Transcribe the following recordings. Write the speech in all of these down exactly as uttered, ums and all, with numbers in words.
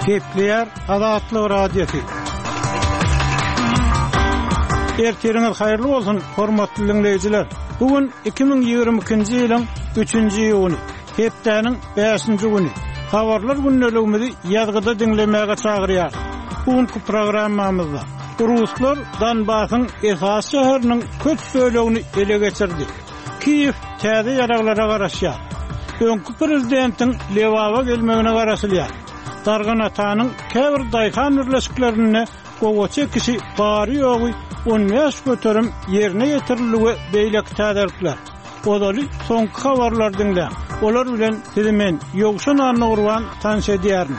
Kepler Adatlı Radyosu. Ertiriniz hayırlı olsun, hormatly dinleyijiler. Bugün iki bin ýygrimi ikinji ýylyň üçünji ýyly, hepdeniň beşinji güni. Habarlar günneligimizi ýazgyda dinlemäge çagyrýar. Bugünkü programmamyzda Ruslar Donbasyň esas şäheriniň köp söýlegini ele geçirdi. Kiýew täze ýaraglara garaşýar. Öňkü prezidentiň Lewova gelmegine garaşylýar. Dargan atanyň käbir daýhan birleşiklerini gowa çekişi bary ýogy on beş götürüm ýerine ýetirilýär beýlek täderler. Odaly soňky habarlar dinleň. Olar bilen sizi men ýogşan anagurwan tanış edýärin.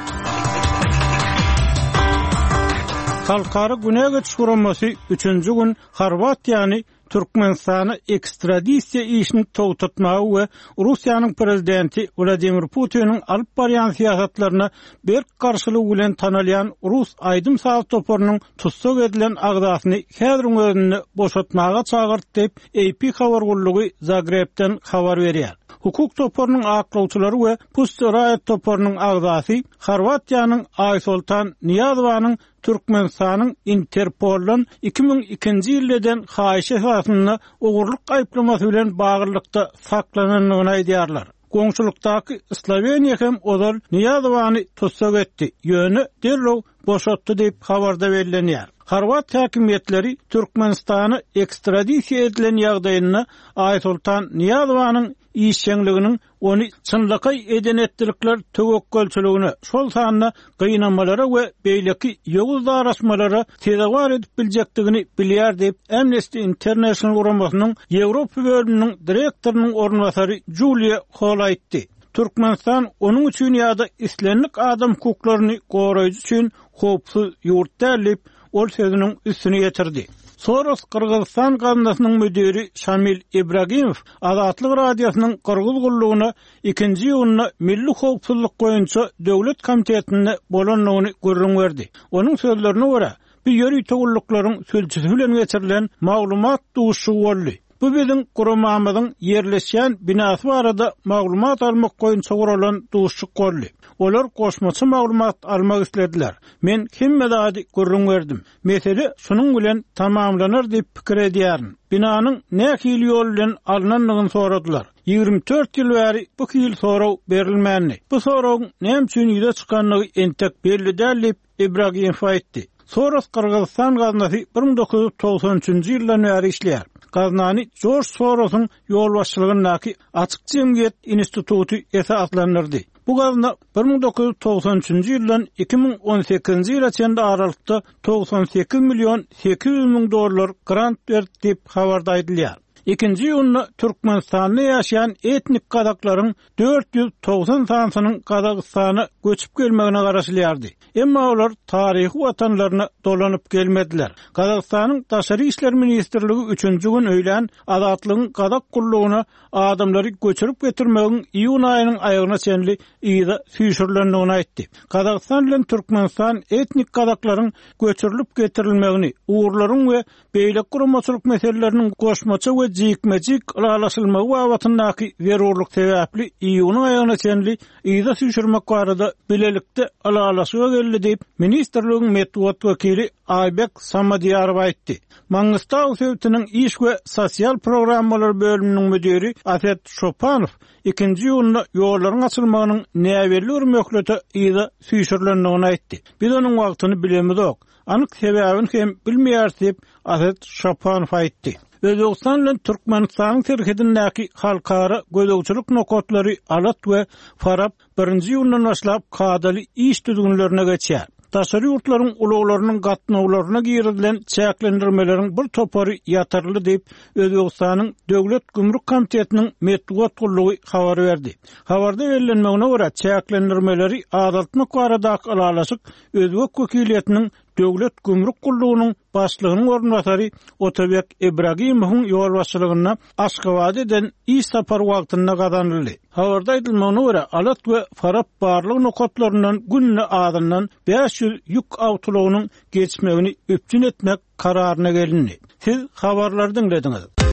Halkara Güney geçiş guramasy üçünji gün Horwatiýany Türkmenistana ekstradisiýa işini togtatmagy we Russiýanyň prezidenti Vladimir Putiniň alyp barýan siýasatlaryna berk garşylyk bilen tanalýan Rus aýdym saz toporunyň tutsak edilen agdasyny häziriň özünde boşatmaga çagyrdy diýip A P habar gullugy Zagrebden habar berýär. Hukuk toporunyň aklawçylary we Pustoraýat toporunyň agdasy Horwatiýanyň Aýsultan Niýazowanyň Türkmenistanyň Interpol'dan iki bin ikinji ýyldan haýyş esasyna ugurluk aýplamasy bilen bagyrlykda saklananyny aýdýarlar. Goňşulukdaky Sloveniýa hem odal Niýazowany tutsak etdi. Ýöne derrew boşatdy diýip habarda berilýär. Horwat häkimetleri Türkmenistany ekstradisiýa edilen ýagdaýyna Aýsultan Niýazowanyň işçiliginiň onu çynlyky eden etdirikler tögekkelçiligine, şol sanyna gynamalara we beýleki ýoguz daraşmalara tezawar edip biljekdigini bilýär diýip Amnesty International guramasynyň Ýewropa bölüminiň direktorynyň ornwasary Julia Hall aýtdy. Türkmenistan onun üçin ýa-da islenlik adam hukuklaryny goraýjy üçin hopsuz ýurt dälip ol sözüniň üstüne ýetirdi. Soros Kırgızstan gaznasynyň müdiri Şamil Ibragimow Adatlyk radiosynyň Kırgız gullugyna ikinji ýylyna milli howpsuzlyk goýunça döwlet komitetine bolanlygyny görüň berdi. Onuň sözlerine görä, bu ýeri togullaklaryň sülçüsi bilen geçirilen maglumat duşy boldy. Bu biziň guramamyzyň ýerleşýän binasy barada maglumat almak goýunça guralan duşyk boldy. Olar goşmaçy maglumat almak istediler. Men kimmedi görüň berdim. Mesele şunuň bilen tamamlanar diýip pikir edýärin. Binanyň nähili ýol bilen alnanlygyny soradylar. ýygrimi dört ýyl bäri bu ýyl soraw berilmänli. Bu sorawyň näme üçin ýüze çykanlygy entek belli däl diýip Ibragimow aýtdy. Soros Kırgızstan gaznasy bir min dokuz ýüz togsan üçinji ýyldan bäri işleýär. Gaznany George Soros'un ýolbaşçylygyndaky Açyk Jemgyýet instituty esaslandyrdy. Bu gazna bir min dokuz ýüz togsan üçinji ýyldan iki bin on sekizinji ýyla çenli aralykda togsan sekiz milyon sekiz ýüz miň dollar grant berdi diýip habarda aýdylýar. İkinji ýylyna Türkmenistanda ýaşaýan etnik gazaklaryň dört ýüz togsan sansynyň Kazakstana göçüp gelmegine garaşylýardy. Emma olar taryhy watanlaryna dolanyp gelmediler. Kazakstanyň Daşary işler ministrligi üçünji gün öýlen adatlygyň Kazak gullugyna adamlary göçürüp getirmegiň iýun aýynyň aýagyna çenli ýyda süýşürlendigini aýtdy. Kazakstan bilen Türkmenistan etnik gazaklaryň göçürilip getirilmegini, uğurlaryň we beýlek guramaçylyk meseleleriniň goşmaça we jikmejik aralaşylmagy wagtyndaky zerurlyk sebäpli iýunyň aýagyna çenli ýyda süýşürmek barada bilelikde aralaşyga geldi diýip ministrligiň medeniýet wekili Aybek Samadýarov aýtdy. Mangustaw sewtiniň iş we sosial programmalar bölüminiň müdiri Afet Şopanow ikinji ýylyna ýollaryň açylmagynyň näberli örmekleri ýyda süýşürlendigini aýtdy. Biz onuň wagtyny bilemizok. Anyk sebäbini hem bilmeýär diýip Afet Şopanow aýtdy. Özbegistan bilen Türkmenistanyň terhidindäki halkara gözegçilik nokatlary Alat we Farab birinji ýyldan başlap kadaly iş düzgünlerine geçýär. Daşary ýurtlaryň ulaglarynyň gatnawlaryna girilen çäklendirmeleriň bir topary ýatyrly diýip Özbegistanyň Döwlet Gümrük Komitetiniň medeniýet gullugy habar berdi. Habarda berilmegine görä çäklendirmeleri azaltmak baradaky alalaşyk Özbek wekiliýetiniň Döwlet Gümrük Gullugynyň başlygynyň ornwasary Otobek Ibragimowyň ýolbaşçylygyna Aşgabatda eden iş sapar wagtynda gazanyldy. Habarda aýdylmagyna görä Alat we Farab barlyk nokatlaryndan günne adından beş ýüz ýük awtolagynyň geçmegini öpçün etmek kararyna gelindi. Siz habarlardan dinlediňiz.